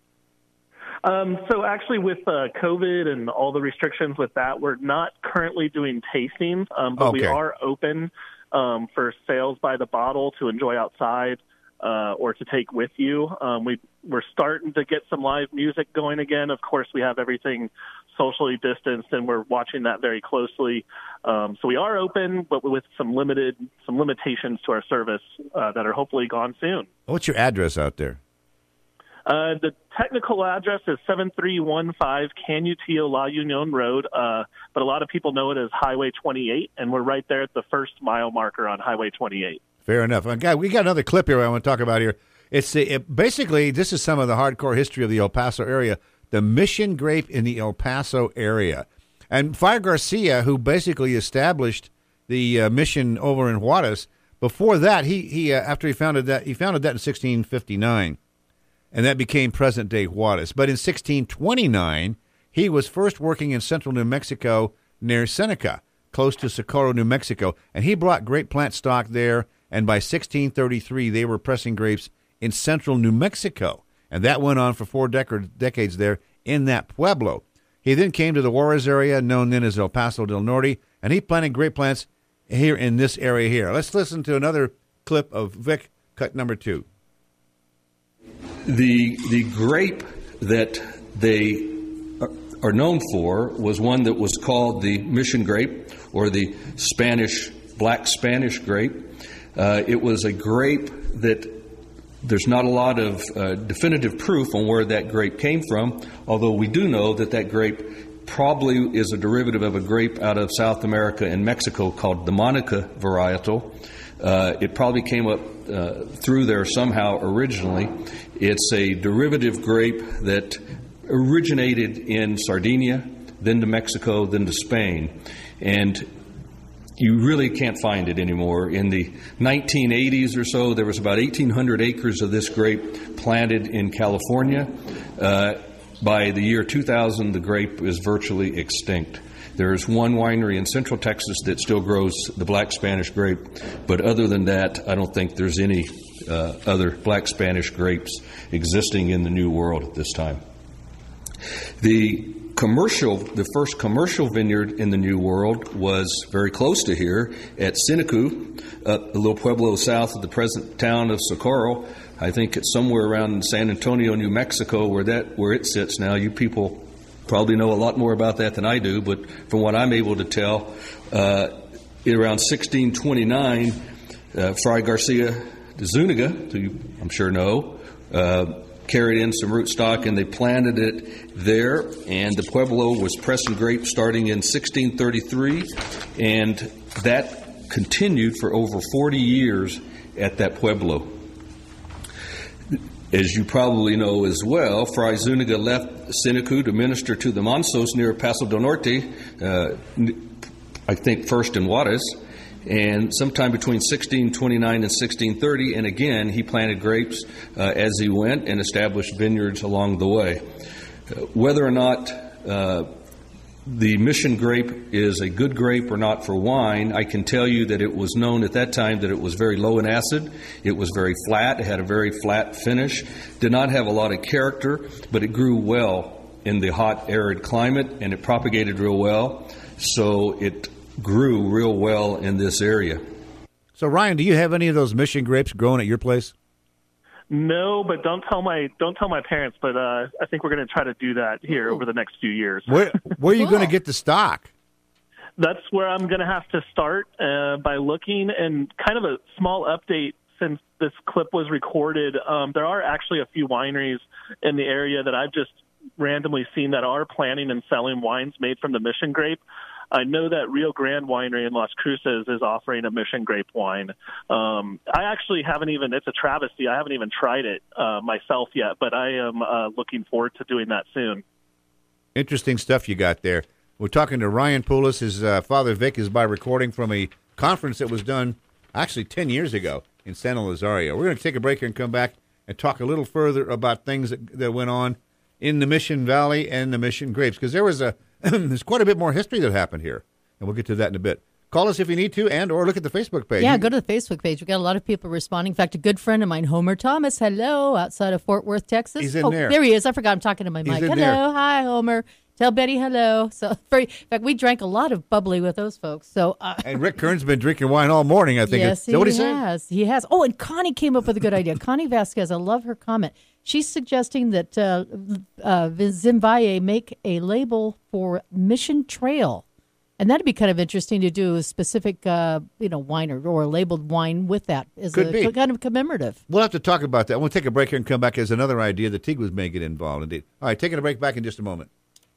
Um, so actually with uh, COVID and all the restrictions with that, we're not currently doing tastings, um, but we Okay. are open um, for sales by the bottle to enjoy outside uh, or to take with you. Um, we, we're starting to get some live music going again. Of course, we have everything socially distanced, and we're watching that very closely. Um, so we are open, but with some limited, some limitations to our service uh, that are hopefully gone soon. What's your address out there? Uh, the technical address is seven three one five Canutillo La Union Road, uh, but a lot of people know it as Highway twenty-eight, and we're right there at the first mile marker on Highway twenty-eight. Fair enough. Uh, guy, we got another clip here I want to talk about here. It's the, it, basically, this is some of the hardcore history of the El Paso area, the Mission grape in the El Paso area. And Fire Garcia, who basically established the uh, Mission over in Juarez, before that, he, he uh, after he founded that, he founded that in sixteen fifty-nine. And that became present-day Juarez. But in sixteen twenty-nine, he was first working in central New Mexico near Seneca, close to Socorro, New Mexico. And he brought grape plant stock there, and by sixteen thirty-three, they were pressing grapes in central New Mexico. And that went on for four dec- decades there in that pueblo. He then came to the Juarez area, known then as El Paso del Norte, and he planted grape plants here in this area here. Let's listen to another clip of Vic, cut number two. The the grape that they are known for was one that was called the Mission grape, or the Spanish black Spanish grape. Uh, it was a grape that there's not a lot of uh, definitive proof on where that grape came from, although we do know that that grape probably is a derivative of a grape out of South America and Mexico called the Monica varietal. Uh, it probably came up uh, through there somehow originally. It's a derivative grape that originated in Sardinia, then to Mexico, then to Spain. And you really can't find it anymore. In the nineteen eighties or so, there was about eighteen hundred acres of this grape planted in California. Uh, by the year two thousand, the grape is virtually extinct. There's one winery in central Texas that still grows the black Spanish grape, but other than that, I don't think there's any uh, other black Spanish grapes existing in the New World at this time. The commercial, the first commercial vineyard in the New World was very close to here at Sinacu, uh, a little pueblo south of the present town of Socorro. I think it's somewhere around San Antonio, New Mexico, where that where it sits now. You people probably know a lot more about that than I do, but from what I'm able to tell, uh, around sixteen twenty-nine, uh, Fray Garcia de Zuniga, who you, I'm sure know, uh, carried in some rootstock and they planted it there, and the pueblo was pressing grapes starting in sixteen thirty-three, and that continued for over forty years at that pueblo. As you probably know as well, Fray Zuniga left Sinacu to minister to the Mansos near Paso del Norte, uh, I think first in Juarez, and sometime between sixteen twenty-nine and sixteen thirty, and again, he planted grapes uh, as he went and established vineyards along the way. Uh, whether or not uh, the Mission grape is a good grape or not for wine, I can tell you that it was known at that time that it was very low in acid, it was very flat, it had a very flat finish, did not have a lot of character, but it grew well in the hot, arid climate, and it propagated real well, so it grew real well in this area. So, Ryan, do you have any of those Mission grapes growing at your place? No, but don't tell my don't tell my parents. But uh, I think we're going to try to do that here over the next few years. Where where are you going to get the stock? That's where I'm going to have to start uh, by looking. And kind of a small update since this clip was recorded. Um, there are actually a few wineries in the area that I've just randomly seen that are planning and selling wines made from the Mission grape. I know that Rio Grande Winery in Las Cruces is offering a Mission grape wine. Um, I actually haven't even, it's a travesty, I haven't even tried it uh, myself yet, but I am uh, looking forward to doing that soon. Interesting stuff you got there. We're talking to Ryan Poulos. His uh, father, Vic, is by recording from a conference that was done actually ten years ago in Santa Lazaria. We're going to take a break here and come back and talk a little further about things that, that went on in the Mission Valley and the Mission grapes, because there was a there's quite a bit more history that happened here, and we'll get to that in a bit. Call us if you need to, and or look at the Facebook page. Yeah, go to the Facebook page. We've got a lot of people responding. In fact, a good friend of mine, Homer Thomas, hello, outside of Fort Worth, Texas. He's in oh, there. There he is. I forgot I'm talking to my He's mic. in Hello, there. hi, Homer. Tell Betty hello. So, very, in fact, we drank a lot of bubbly with those folks. So, uh, And Rick Kern's been drinking wine all morning, I think. yes, Is that what he he said? has. He has. Oh, and Connie came up with a good idea. Connie Vasquez, I love her comment. She's suggesting that uh, uh, Zimvalle make a label for Mission Trail. And that'd be kind of interesting to do a specific, uh, you know, wine or, or a labeled wine with that as Could a be. kind of commemorative. We'll have to talk about that. We'll take a break here and come back as another idea that Teague was may get involved in. All right, taking a break, back in just a moment.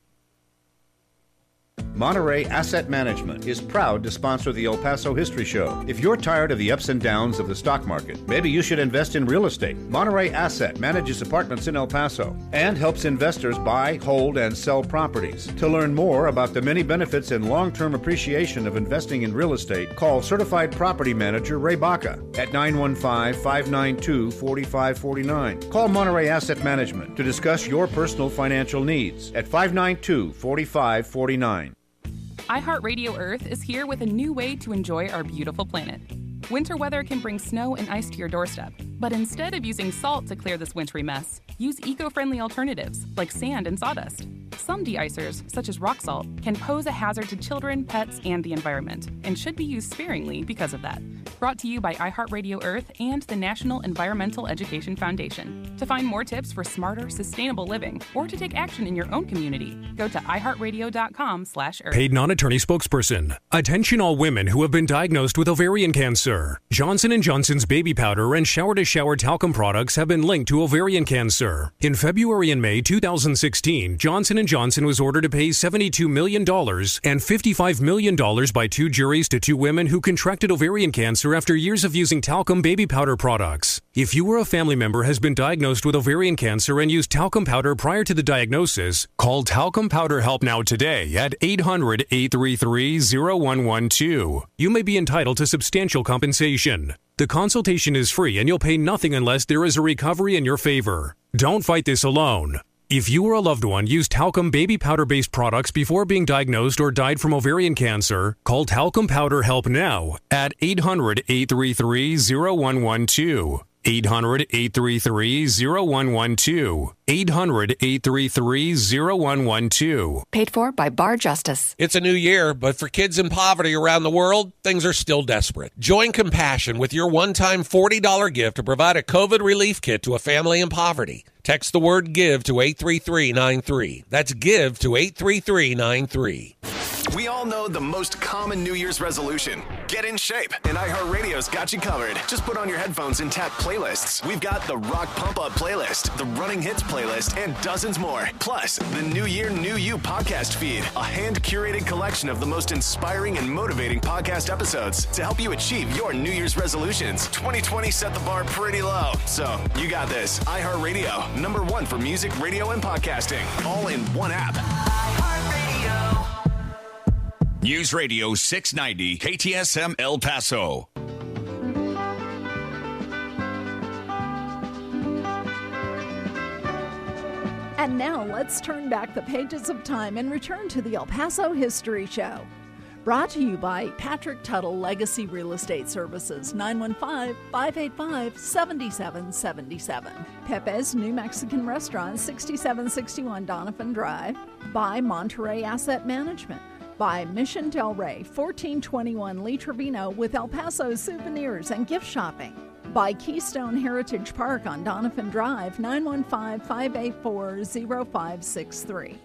Monterey Asset Management is proud to sponsor the El Paso History Show. If you're tired of the ups and downs of the stock market, maybe you should invest in real estate. Monterey Asset manages apartments in El Paso and helps investors buy, hold, and sell properties. To learn more about the many benefits and long-term appreciation of investing in real estate, call Certified Property Manager Ray Baca at nine one five, five nine two, four five four nine. Call Monterey Asset Management to discuss your personal financial needs at five nine two, four five four nine. iHeartRadio Earth is here with a new way to enjoy our beautiful planet. Winter weather can bring snow and ice to your doorstep, but instead of using salt to clear this wintry mess, use eco-friendly alternatives like sand and sawdust. Some de-icers, such as rock salt, can pose a hazard to children, pets, and the environment, and should be used sparingly because of that. Brought to you by iHeartRadio Earth and the National Environmental Education Foundation. To find more tips for smarter, sustainable living, or to take action in your own community, go to iHeartRadio.com slash Earth. Paid non-attorney spokesperson. Attention all women who have been diagnosed with ovarian cancer. Johnson and Johnson's baby powder and shower-to-shower talcum products have been linked to ovarian cancer. In February and May two thousand sixteen, Johnson and Johnson was ordered to pay seventy-two million dollars and fifty-five million dollars by two juries to two women who contracted ovarian cancer after years of using talcum baby powder products. If you or a family member has been diagnosed with ovarian cancer and used talcum powder prior to the diagnosis, call Talcum Powder Help Now today at eight hundred, eight three three, zero one one two. You may be entitled to substantial compensation. The consultation is free and you'll pay nothing unless there is a recovery in your favor. Don't fight this alone. If you or a loved one used talcum baby powder-based products before being diagnosed or died from ovarian cancer, call Talcum Powder Help Now at eight hundred, eight three three, zero one one two. eight hundred, eight three three, zero one one two. eight hundred, eight three three, zero one one two. Paid for by Bar Justice. It's a new year, but for kids in poverty around the world, things are still desperate. Join Compassion with your one-time forty dollars gift to provide a COVID relief kit to a family in poverty. Text the word GIVE to eight three three nine three. That's GIVE to eight three three nine three. We all know the most common New Year's resolution. Get in shape. And iHeartRadio's got you covered. Just put on your headphones and tap playlists. We've got the Rock Pump Up playlist, the Running Hits playlist, and dozens more. Plus, the New Year, New You podcast feed, a hand-curated collection of the most inspiring and motivating podcast episodes to help you achieve your New Year's resolutions. twenty twenty set the bar pretty low. So, you got this. iHeartRadio, number one for music, radio, and podcasting. All in one app. News Radio six ninety K T S M El Paso. And now let's turn back the pages of time and return to the El Paso History Show. Brought to you by Patrick Tuttle Legacy Real Estate Services, nine one five, five eight five, seven seven seven seven. Pepe's New Mexican Restaurant, sixty-seven sixty-one Donovan Drive. By Monterey Asset Management. By Mission Del Rey, fourteen twenty-one Lee Trevino with El Paso souvenirs and gift shopping. By Keystone Heritage Park on Donovan Drive, nine one five, five eight four, zero five six three.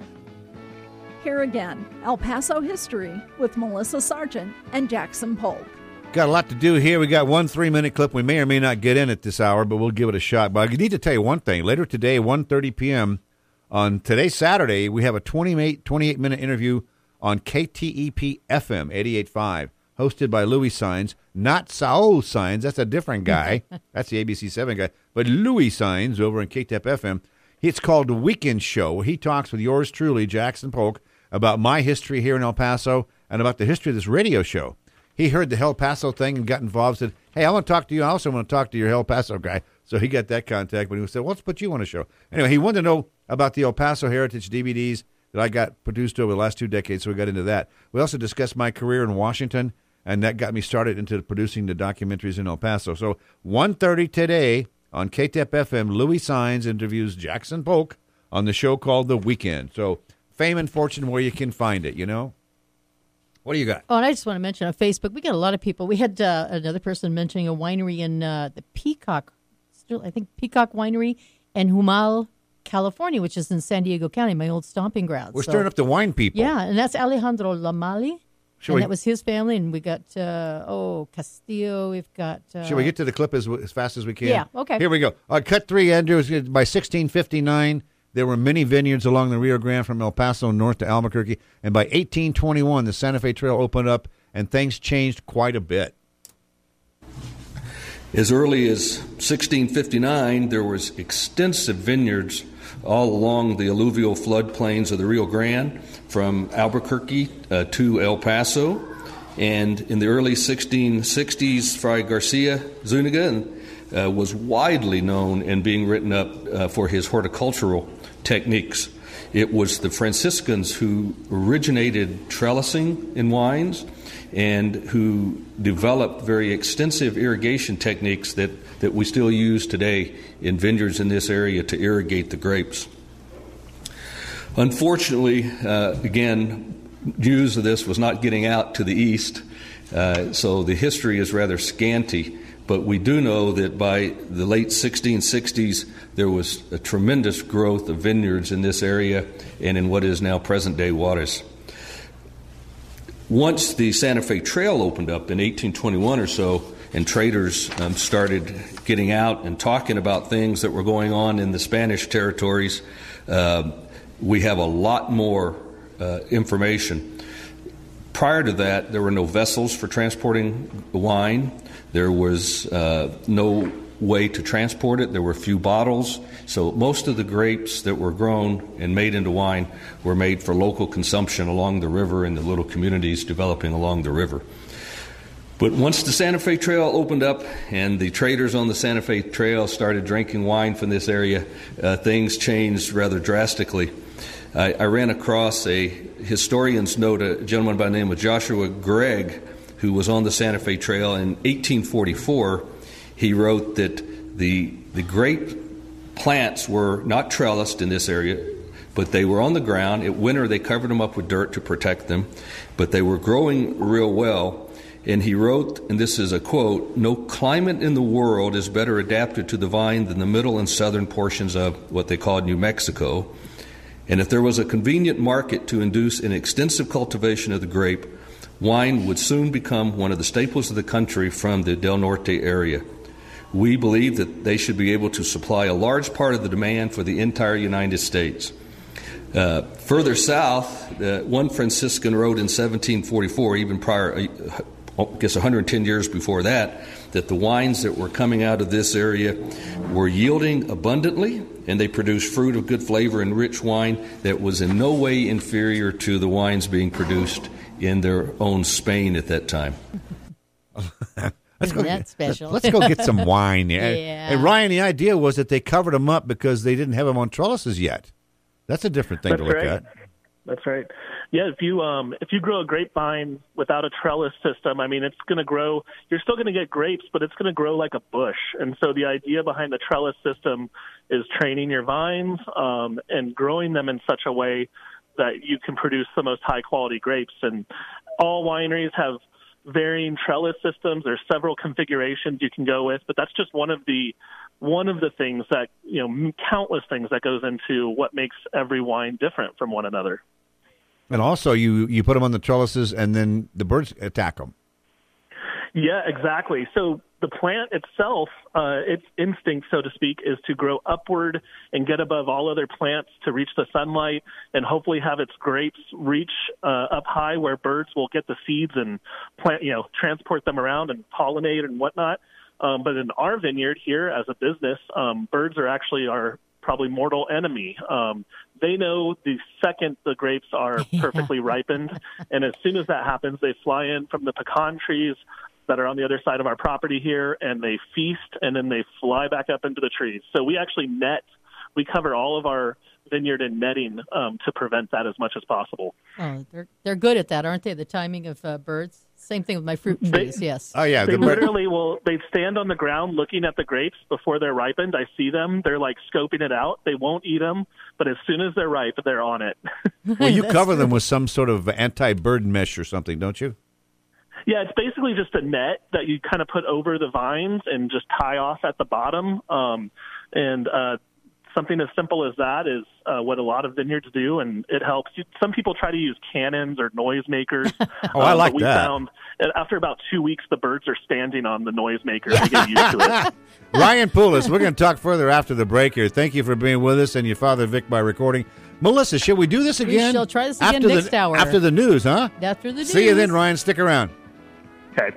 Here again, El Paso History with Melissa Sargent and Jackson Polk. Got a lot to do here. We got one three-minute clip. We may or may not get in at this hour, but we'll give it a shot. But I need to tell you one thing. Later today, one thirty p.m., on today's Saturday, we have a twenty-eight, twenty-eight minute interview on K T E P F M eighty-eight point five, hosted by Louis Saenz, not Saul Saenz. That's a different guy. That's the A B C seven guy. But Louis Saenz over in K T E P F M. It's called The Weekend Show. He talks with yours truly, Jackson Polk, about my history here in El Paso and about the history of this radio show. He heard the El Paso thing and got involved, said, hey, I want to talk to you. I also want to talk to your El Paso guy. So he got that contact, but he said, well, let's put you on a show. Anyway, he wanted to know about the El Paso Heritage D V Ds that I got produced over the last two decades, so we got into that. We also discussed my career in Washington, and that got me started into producing the documentaries in El Paso. So one thirty today on K T E P F M, Louis Saenz interviews Jackson Polk on the show called The Weekend. So fame and fortune where you can find it, you know? What do you got? Oh, and I just want to mention on Facebook, we got a lot of people. We had uh, another person mentioning a winery in uh, the Peacock, still I think Peacock Winery in Humal, California, which is in San Diego County, my old stomping grounds. We're so, stirring up the wine people. Yeah, and that's Alejandro Lamali. Should and we, that was his family, and we got, uh, oh, Castillo, we've got... Uh, should we get to the clip as, as fast as we can? Yeah, okay. Here we go. Uh, cut three, Andrew. By sixteen fifty-nine, there were many vineyards along the Rio Grande from El Paso north to Albuquerque, and by eighteen twenty-one, the Santa Fe Trail opened up, and things changed quite a bit. As early as sixteen fifty-nine, there was extensive vineyards all along the alluvial floodplains of the Rio Grande, from Albuquerque uh, to El Paso. And in the early sixteen sixties, Fray Garcia Zuniga uh, was widely known and being written up uh, for his horticultural techniques. It was the Franciscans who originated trellising in wines and who developed very extensive irrigation techniques that, that we still use today in vineyards in this area to irrigate the grapes. Unfortunately, uh, again, news of this was not getting out to the east, uh, so the history is rather scanty. But we do know that by the late sixteen sixties, there was a tremendous growth of vineyards in this area and in what is now present-day Juarez. Once the Santa Fe Trail opened up in eighteen twenty-one or so, and traders um, started getting out and talking about things that were going on in the Spanish territories, uh, we have a lot more uh, information. Prior to that, there were no vessels for transporting wine. There was uh, no way to transport it. There were few bottles. So most of the grapes that were grown and made into wine were made for local consumption along the river and the little communities developing along the river. But once the Santa Fe Trail opened up and the traders on the Santa Fe Trail started drinking wine from this area, uh, things changed rather drastically. I, I ran across a historian's note, a gentleman by the name of Joshua Gregg, who was on the Santa Fe Trail in eighteen forty-four. He wrote that the the grape plants were not trellised in this area, but they were on the ground. At winter, they covered them up with dirt to protect them, but they were growing real well. And he wrote, and this is a quote, "No climate in the world is better adapted to the vine than the middle and southern portions of what they called New Mexico. And if there was a convenient market to induce an extensive cultivation of the grape, wine would soon become one of the staples of the country from the Del Norte area. We believe that they should be able to supply a large part of the demand for the entire United States." Uh, further south, uh, one Franciscan wrote in seventeen forty-four, even prior, uh, I guess one hundred ten years before that, that the wines that were coming out of this area were yielding abundantly, and they produced fruit of good flavor and rich wine that was in no way inferior to the wines being produced in their own Spain at that time. Let's Isn't go that get, special? Let's go get some wine. Yeah. Yeah. And Ryan, the idea was that they covered them up because they didn't have them on trellises yet. That's a different thing That's to look right. at. That's right. Yeah, if you um, if you grow a grapevine without a trellis system, I mean, it's going to grow. You're still going to get grapes, but it's going to grow like a bush. And so the idea behind the trellis system is training your vines um, and growing them in such a way that you can produce the most high quality grapes. And all wineries have varying trellis systems. There's several configurations you can go with, but that's just one of the one of the things that, you know, countless things that goes into what makes every wine different from one another. And also, you, you put them on the trellises, and then the birds attack them. Yeah, exactly. So the plant itself, uh, its instinct, so to speak, is to grow upward and get above all other plants to reach the sunlight and hopefully have its grapes reach uh, up high where birds will get the seeds and plant, you know, transport them around and pollinate and whatnot. Um, but in our vineyard here as a business, um, birds are actually our probably mortal enemy. Um, they know the second the grapes are perfectly ripened, and as soon as that happens, they fly in from the pecan trees that are on the other side of our property here, and they feast, and then they fly back up into the trees. So we actually net. We cover all of our vineyard in netting um, to prevent that as much as possible. Oh, they're they're good at that, aren't they? The timing of uh, birds. Same thing with my fruit trees. They, yes. Oh yeah. They the literally will. They stand on the ground looking at the grapes before they're ripened. I see them. They're like scoping it out. They won't eat them, but as soon as they're ripe, they're on it. Well, you cover them with some sort of anti-bird mesh or something, don't you? Yeah, it's basically just a net that you kind of put over the vines and just tie off at the bottom. Um, and uh, something as simple as that is uh, what a lot of vineyards do, and it helps. Some people try to use cannons or noisemakers. Oh, I like um, but we that. Found after about two weeks, the birds are standing on the noisemaker. They get used to it. Ryan Poulos, we're going to talk further after the break here. Thank you for being with us, and your father, Vic, by recording. Melissa, shall we do this We again? shall try this again after next the, hour. After the news, huh? After the news. See you then, Ryan. Stick around. Okay.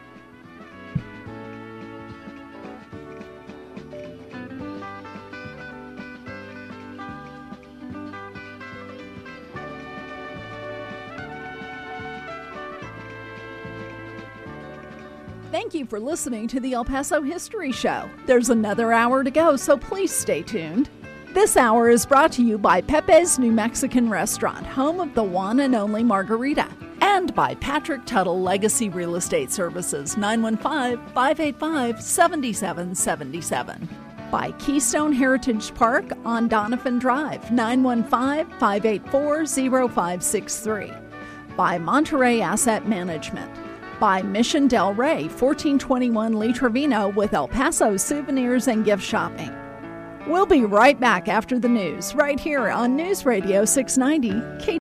Thank you for listening to the El Paso History Show. There's another hour to go, so please stay tuned. This hour is brought to you by Pepe's New Mexican Restaurant, home of the one and only margarita, and by Patrick Tuttle Legacy Real Estate Services, nine one five, five eight five, seven seven seven seven. By Keystone Heritage Park on Donovan Drive, nine one five, five eight four, zero five six three. By Monterey Asset Management. By Mission Del Rey, fourteen twenty-one Lee Trevino, with El Paso souvenirs and gift shopping. We'll be right back after the news, right here on News Radio six ninety K